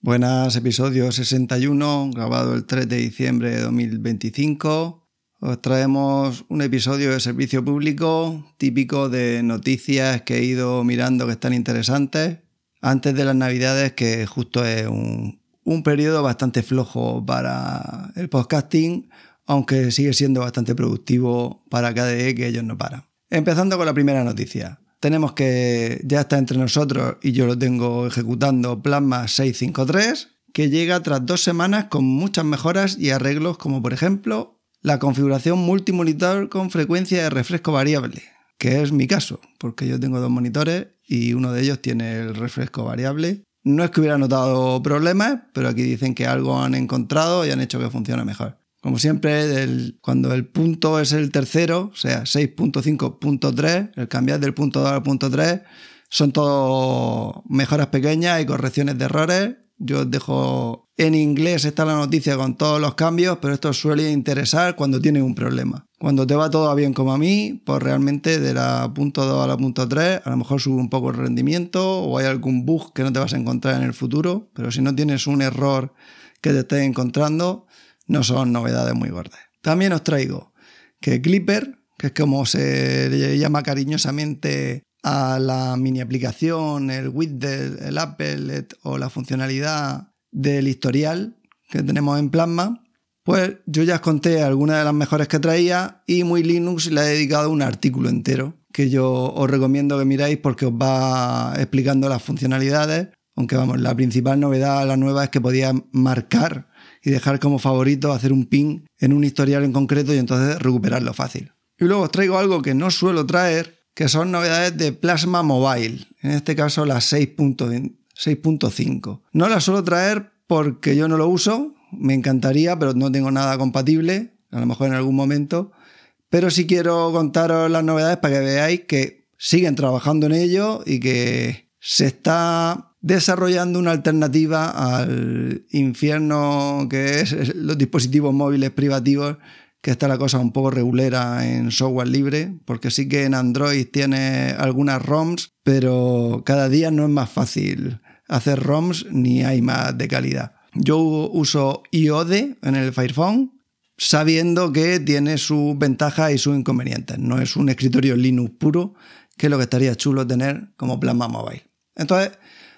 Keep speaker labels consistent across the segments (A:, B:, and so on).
A: Buenas, episodio 61, grabado el 3 de diciembre de 2025. Os traemos un episodio de servicio público típico de noticias que he ido mirando que están interesantes antes de las Navidades, que justo es un periodo bastante flojo para el podcasting, aunque sigue siendo bastante productivo para KDE, que ellos no paran. Empezando con la primera noticia. Tenemos que ya está entre nosotros y yo lo tengo ejecutando Plasma 653, que llega tras 2 semanas con muchas mejoras y arreglos, como por ejemplo la configuración multimonitor con frecuencia de refresco variable, que es mi caso, porque yo tengo 2 monitores y uno de ellos tiene el refresco variable. No es que hubiera notado problemas, pero aquí dicen que algo han encontrado y han hecho que funcione mejor. Como siempre, cuando el punto es el tercero, o sea, 6.5.3, el cambiar del punto 2 al punto 3, son todo mejoras pequeñas y correcciones de errores. Yo os dejo en inglés, está la noticia con todos los cambios, pero esto suele interesar cuando tienes un problema. Cuando te va todo bien como a mí, pues realmente de la punto 2 a la punto 3, a lo mejor sube un poco el rendimiento o hay algún bug que no te vas a encontrar en el futuro, pero si no tienes un error que te estés encontrando, no son novedades muy gordas. También os traigo que Clipper, que es como se le llama cariñosamente a la mini aplicación, el widget, el applet o la funcionalidad del historial que tenemos en Plasma, pues yo ya os conté algunas de las mejores que traía y Muy Linux le he dedicado un artículo entero que yo os recomiendo que miráis porque os va explicando las funcionalidades, aunque vamos, la principal novedad, la nueva, es que podía marcar y dejar como favorito, hacer un ping en un historial en concreto y entonces recuperarlo fácil. Y luego os traigo algo que no suelo traer, que son novedades de Plasma Mobile, en este caso la 6.5. No la suelo traer porque yo no lo uso, me encantaría, pero no tengo nada compatible, a lo mejor en algún momento, pero sí quiero contaros las novedades para que veáis que siguen trabajando en ello y que se está desarrollando una alternativa al infierno que es los dispositivos móviles privativos, que está la cosa un poco regulera en software libre, porque sí que en Android tiene algunas ROMs, pero cada día no es más fácil hacer ROMs ni hay más de calidad. Yo uso iODE en el Fire Phone, sabiendo que tiene sus ventajas y sus inconvenientes. No es un escritorio Linux puro, que es lo que estaría chulo tener como Plasma Mobile. Entonces,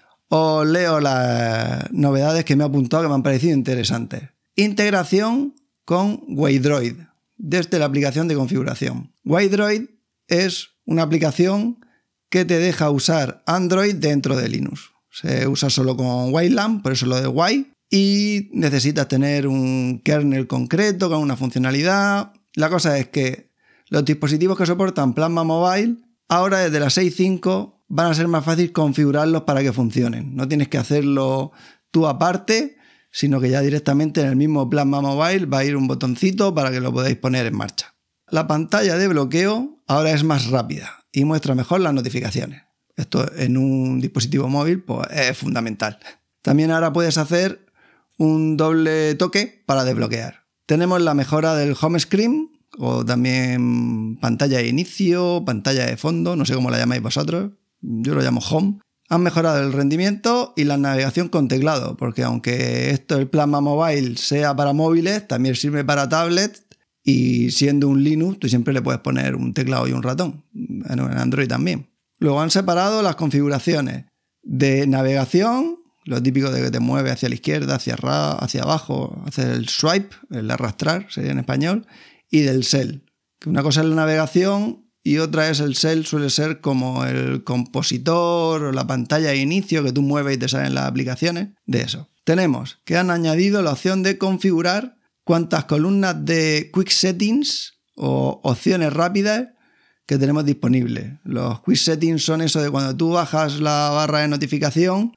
A: os leo las novedades que me he apuntado que me han parecido interesantes. Integración con Waydroid desde la aplicación de configuración. Waydroid es una aplicación que te deja usar Android dentro de Linux. Se usa solo con Wayland, por eso lo de Way, y necesitas tener un kernel concreto con una funcionalidad. La cosa es que los dispositivos que soportan Plasma Mobile ahora desde la 6.5 van a ser más fácil configurarlos para que funcionen. No tienes que hacerlo tú aparte, sino que ya directamente en el mismo Plasma Mobile va a ir un botoncito para que lo podáis poner en marcha. La pantalla de bloqueo ahora es más rápida y muestra mejor las notificaciones. Esto en un dispositivo móvil pues, es fundamental. También ahora puedes hacer un doble toque para desbloquear. Tenemos la mejora del home screen, o también pantalla de inicio, pantalla de fondo, no sé cómo la llamáis vosotros. Yo lo llamo Home. Han mejorado el rendimiento y la navegación con teclado, porque aunque esto, el Plasma Mobile, sea para móviles, también sirve para tablets y siendo un Linux, tú siempre le puedes poner un teclado y un ratón. En Android también. Luego han separado las configuraciones de navegación, lo típico de que te mueve hacia la izquierda, hacia abajo, hacer el swipe, el arrastrar, sería en español, y del shell. Que una cosa es la navegación y otra es el shell, suele ser como el compositor o la pantalla de inicio que tú mueves y te salen las aplicaciones de eso. Tenemos que han añadido la opción de configurar cuántas columnas de Quick Settings o opciones rápidas que tenemos disponibles. Los Quick Settings son eso de cuando tú bajas la barra de notificación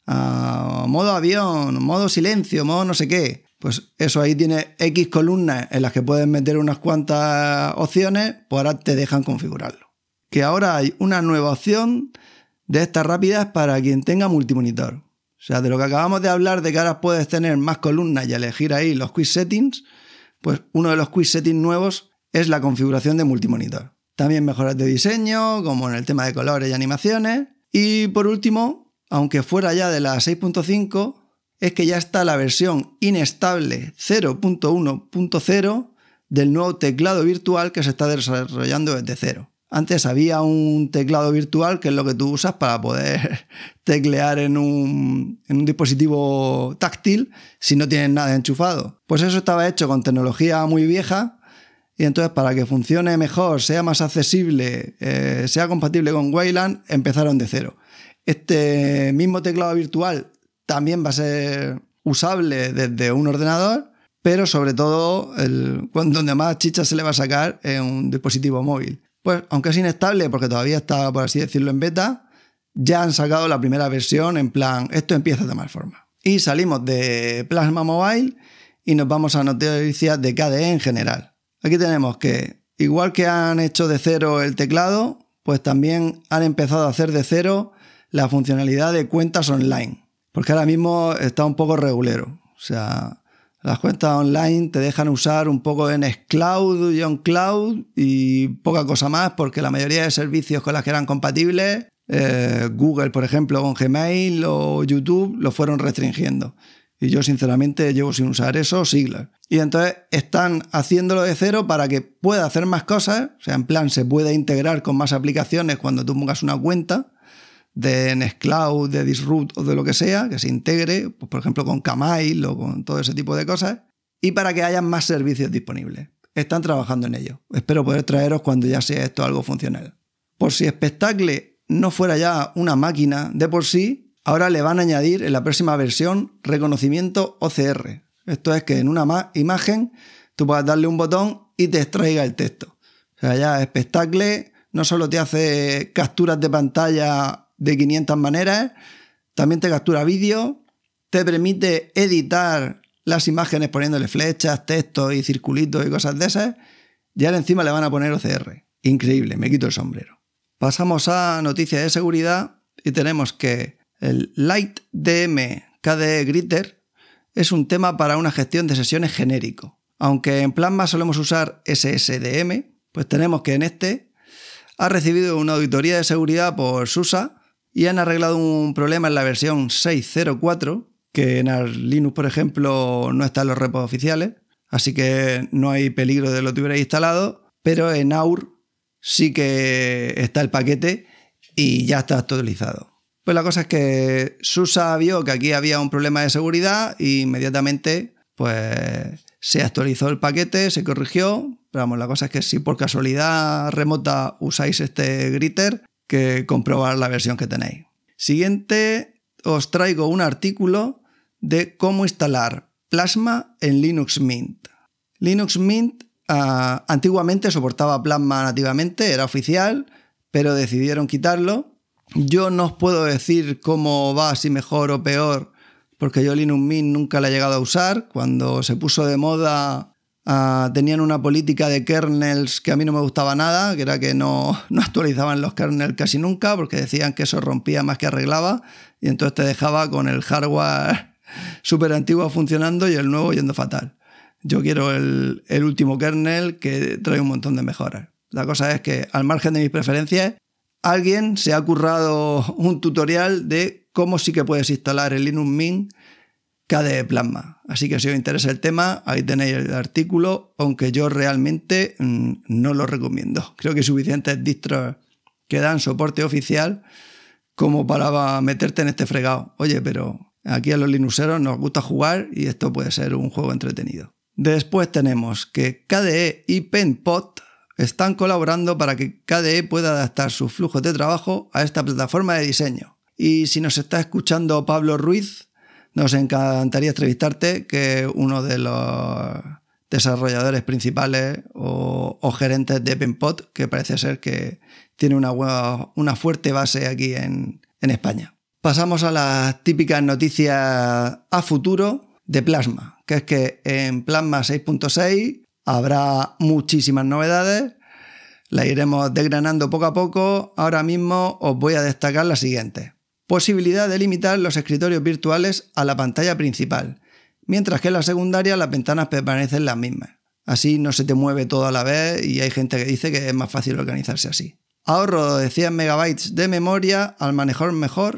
A: a modo avión, modo silencio, modo no sé qué. Pues eso, ahí tiene X columnas en las que puedes meter unas cuantas opciones, pues ahora te dejan configurarlo. Que ahora hay una nueva opción de estas rápidas para quien tenga multimonitor. O sea, de lo que acabamos de hablar de que ahora puedes tener más columnas y elegir ahí los Quick Settings, pues uno de los Quick Settings nuevos es la configuración de multimonitor. También mejoras de diseño, como en el tema de colores y animaciones. Y por último, aunque fuera ya de la 6.5, es que ya está la versión inestable 0.1.0 del nuevo teclado virtual que se está desarrollando desde cero. Antes había un teclado virtual que es lo que tú usas para poder teclear en un dispositivo táctil si no tienes nada enchufado. Pues eso estaba hecho con tecnología muy vieja y entonces para que funcione mejor, sea más accesible, sea compatible con Wayland, empezaron de cero. Este mismo teclado virtual también va a ser usable desde un ordenador, pero sobre todo donde más chicha se le va a sacar es un dispositivo móvil. Pues aunque es inestable porque todavía está, por así decirlo, en beta, ya han sacado la primera versión en plan, esto empieza a tomar forma. Y salimos de Plasma Mobile y nos vamos a noticias de KDE en general. Aquí tenemos que, igual que han hecho de cero el teclado, pues también han empezado a hacer de cero la funcionalidad de cuentas online. Porque ahora mismo está un poco regulero. O sea, las cuentas online te dejan usar un poco de Nextcloud y OnCloud y poca cosa más porque la mayoría de servicios con las que eran compatibles, Google, por ejemplo, con Gmail o YouTube, lo fueron restringiendo. Y yo, sinceramente, llevo sin usar eso siglos. Y entonces están haciéndolo de cero para que pueda hacer más cosas. O sea, en plan, se puede integrar con más aplicaciones cuando tú pongas una cuenta de Nextcloud, de Disrupt o de lo que sea, que se integre, pues, por ejemplo, con Kmail o con todo ese tipo de cosas, y para que haya más servicios disponibles. Están trabajando en ello. Espero poder traeros cuando ya sea esto algo funcional. Por si Spectacle no fuera ya una máquina de por sí, ahora le van a añadir en la próxima versión reconocimiento OCR. Esto es que en una imagen tú puedas darle un botón y te extraiga el texto. O sea, ya Spectacle no solo te hace capturas de pantalla de 500 maneras, también te captura vídeo, te permite editar las imágenes poniéndole flechas, textos y circulitos y cosas de esas, y ahora encima le van a poner OCR. Increíble, me quito el sombrero. Pasamos a noticias de seguridad y tenemos que el LightDM KDE Gritter es un tema para una gestión de sesiones genérico. Aunque en Plasma solemos usar SSDM, pues tenemos que en este ha recibido una auditoría de seguridad por SUSE y han arreglado un problema en la versión 6.04, que en Arch Linux, por ejemplo, no está en los repos oficiales, así que no hay peligro de lo tuvierais instalado, pero en AUR sí que está el paquete y ya está actualizado. Pues la cosa es que SUSE vio que aquí había un problema de seguridad e inmediatamente pues, se actualizó el paquete, se corrigió, pero vamos, la cosa es que si por casualidad remota usáis este Gritter, que comprobar la versión que tenéis. Siguiente, os traigo un artículo de cómo instalar Plasma en Linux Mint. Linux Mint antiguamente soportaba Plasma nativamente, era oficial, pero decidieron quitarlo. Yo no os puedo decir cómo va, si mejor o peor, porque yo Linux Mint nunca la he llegado a usar. Cuando se puso de moda tenían una política de kernels que a mí no me gustaba nada, que era que no actualizaban los kernels casi nunca porque decían que eso rompía más que arreglaba y entonces te dejaba con el hardware súper antiguo funcionando y el nuevo yendo fatal. Yo quiero el último kernel que trae un montón de mejoras. La cosa es que, al margen de mis preferencias, alguien se ha currado un tutorial de cómo sí que puedes instalar el Linux Mint KDE Plasma. Así que si os interesa el tema, ahí tenéis el artículo, aunque yo realmente no lo recomiendo. Creo que hay suficientes distros que dan soporte oficial como para meterte en este fregado. Oye, pero aquí a los linuxeros nos gusta jugar y esto puede ser un juego entretenido. Después tenemos que KDE y Penpot están colaborando para que KDE pueda adaptar sus flujos de trabajo a esta plataforma de diseño. Y si nos está escuchando Pablo Ruiz, nos encantaría entrevistarte, que es uno de los desarrolladores principales o gerentes de Penpot, que parece ser que tiene una fuerte base aquí en España. Pasamos a las típicas noticias a futuro de Plasma, que es que en Plasma 6.6 habrá muchísimas novedades, las iremos desgranando poco a poco. Ahora mismo os voy a destacar las siguientes. Posibilidad de limitar los escritorios virtuales a la pantalla principal, mientras que en la secundaria las ventanas permanecen las mismas. Así no se te mueve todo a la vez y hay gente que dice que es más fácil organizarse así. Ahorro de 100 MB de memoria al manejar mejor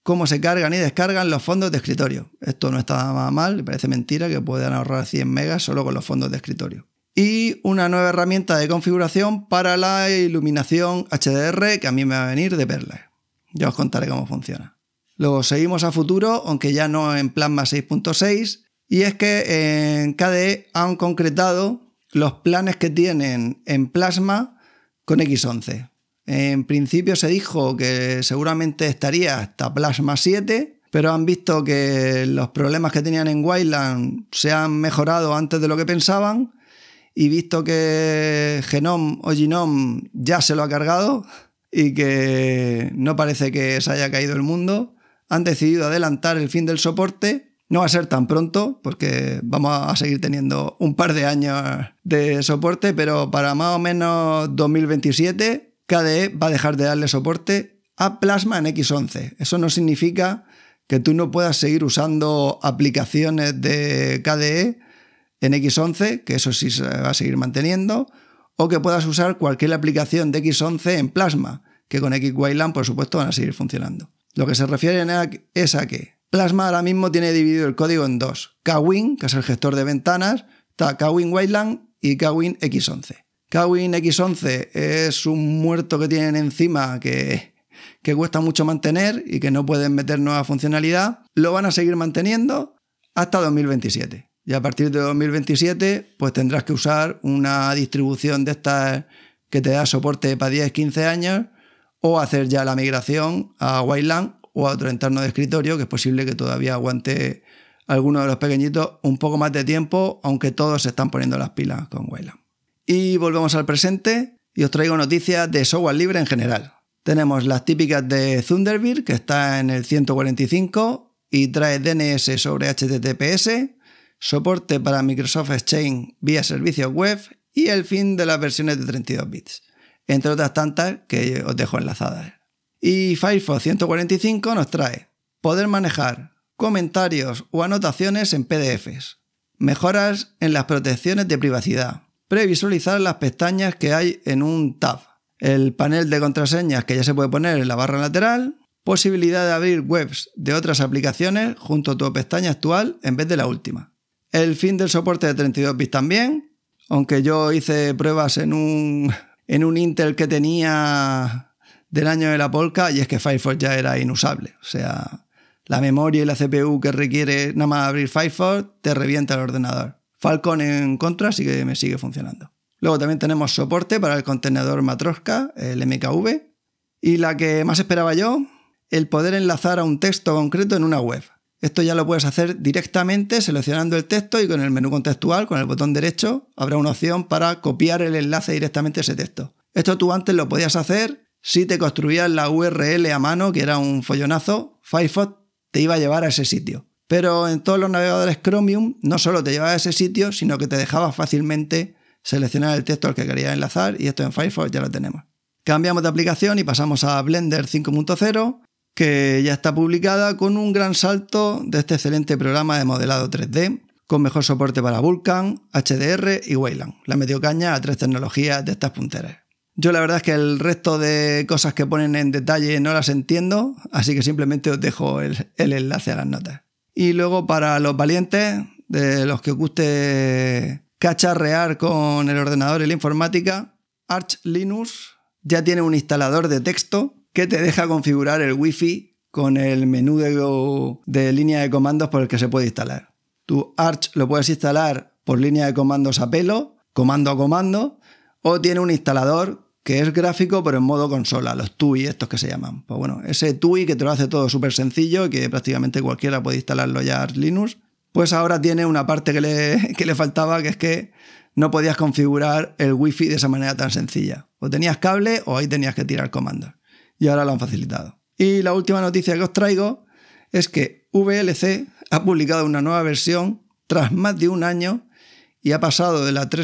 A: cómo se cargan y descargan los fondos de escritorio. Esto no está nada mal, me parece mentira que puedan ahorrar 100 megas solo con los fondos de escritorio. Y una nueva herramienta de configuración para la iluminación HDR que a mí me va a venir de perla. Ya os contaré cómo funciona. Luego seguimos a futuro, aunque ya no en Plasma 6.6, y es que en KDE han concretado los planes que tienen en Plasma con X11. En principio se dijo que seguramente estaría hasta Plasma 7, pero han visto que los problemas que tenían en Wayland se han mejorado antes de lo que pensaban, y visto que Genome o Gnome ya se lo ha cargado y que no parece que se haya caído el mundo, han decidido adelantar el fin del soporte. No va a ser tan pronto porque vamos a seguir teniendo un par de años de soporte, pero para más o menos 2027 KDE va a dejar de darle soporte a Plasma en X11. Eso no significa que tú no puedas seguir usando aplicaciones de KDE en X11, que eso sí se va a seguir manteniendo, o que puedas usar cualquier aplicación de X11 en Plasma, que con XWayland por supuesto van a seguir funcionando. Lo que se refiere es a que Plasma ahora mismo tiene dividido el código en dos. KWin, que es el gestor de ventanas, está KWin Wayland y KWin X11. KWin X11 es un muerto que tienen encima que cuesta mucho mantener y que no pueden meter nueva funcionalidad. Lo van a seguir manteniendo hasta 2027. Y a partir de 2027 pues tendrás que usar una distribución de estas que te da soporte para 10-15 años o hacer ya la migración a Wayland o a otro entorno de escritorio, que es posible que todavía aguante alguno de los pequeñitos un poco más de tiempo, aunque todos se están poniendo las pilas con Wayland. Y volvemos al presente y os traigo noticias de software libre en general. Tenemos las típicas de Thunderbird, que está en el 145 y trae DNS sobre HTTPS, soporte para Microsoft Exchange vía servicios web y el fin de las versiones de 32 bits, entre otras tantas que os dejo enlazadas. Y Firefox 145 nos trae poder manejar comentarios o anotaciones en PDFs, mejoras en las protecciones de privacidad, previsualizar las pestañas que hay en un tab, el panel de contraseñas que ya se puede poner en la barra lateral, posibilidad de abrir webs de otras aplicaciones junto a tu pestaña actual en vez de la última. El fin del soporte de 32 bits también, aunque yo hice pruebas en un Intel que tenía del año de la Polka y es que Firefox ya era inusable. O sea, la memoria y la CPU que requiere nada más abrir Firefox te revienta el ordenador. Falcon en contra sí que me sigue funcionando. Luego también tenemos soporte para el contenedor Matroska, el MKV. Y la que más esperaba yo, el poder enlazar a un texto concreto en una web. Esto ya lo puedes hacer directamente seleccionando el texto y con el menú contextual, con el botón derecho, habrá una opción para copiar el enlace directamente a ese texto. Esto tú antes lo podías hacer si te construías la URL a mano, que era un follonazo. Firefox te iba a llevar a ese sitio. Pero en todos los navegadores Chromium no solo te llevaba a ese sitio, sino que te dejaba fácilmente seleccionar el texto al que querías enlazar y esto en Firefox ya lo tenemos. Cambiamos de aplicación y pasamos a Blender 5.0, que ya está publicada con un gran salto de este excelente programa de modelado 3D, con mejor soporte para Vulkan, HDR y Wayland. Le ha metido caña a 3 tecnologías de estas punteras. Yo la verdad es que el resto de cosas que ponen en detalle no las entiendo, así que simplemente os dejo el enlace a las notas. Y luego para los valientes, de los que os guste cacharrear con el ordenador y la informática, Arch Linux ya tiene un instalador de texto que te deja configurar el Wi-Fi con el menú de línea de comandos por el que se puede instalar. Tu Arch lo puedes instalar por línea de comandos a pelo, comando a comando, o tiene un instalador que es gráfico pero en modo consola, los TUI estos que se llaman. Pues bueno, ese TUI que te lo hace todo súper sencillo y que prácticamente cualquiera puede instalarlo ya Arch Linux, pues ahora tiene una parte que le faltaba, que es que no podías configurar el Wi-Fi de esa manera tan sencilla. O tenías cable o ahí tenías que tirar comandos. Y ahora lo han facilitado. Y la última noticia que os traigo es que VLC ha publicado una nueva versión tras más de un año y ha pasado de la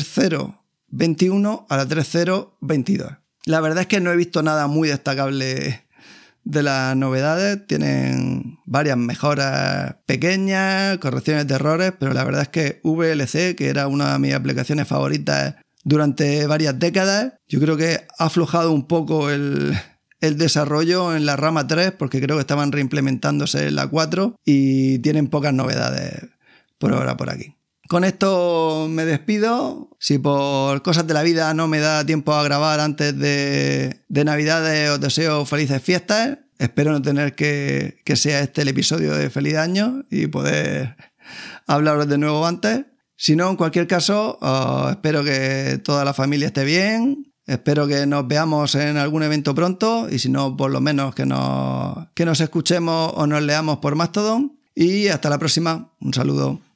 A: 3.0.21 a la 3.0.22. La verdad es que no he visto nada muy destacable de las novedades. Tienen varias mejoras pequeñas, correcciones de errores, pero la verdad es que VLC, que era una de mis aplicaciones favoritas durante varias décadas, yo creo que ha aflojado un poco el el desarrollo en la rama 3, porque creo que estaban reimplementándose en la 4 y tienen pocas novedades por ahora por aquí. Con esto me despido. Si por cosas de la vida no me da tiempo a grabar antes de Navidades, os deseo felices fiestas. Espero no tener que sea este el episodio de Feliz Año y poder hablaros de nuevo antes. Si no, en cualquier caso, espero que toda la familia esté bien. Espero que nos veamos en algún evento pronto y si no, por lo menos que nos escuchemos o nos leamos por Mastodon. Y hasta la próxima. Un saludo.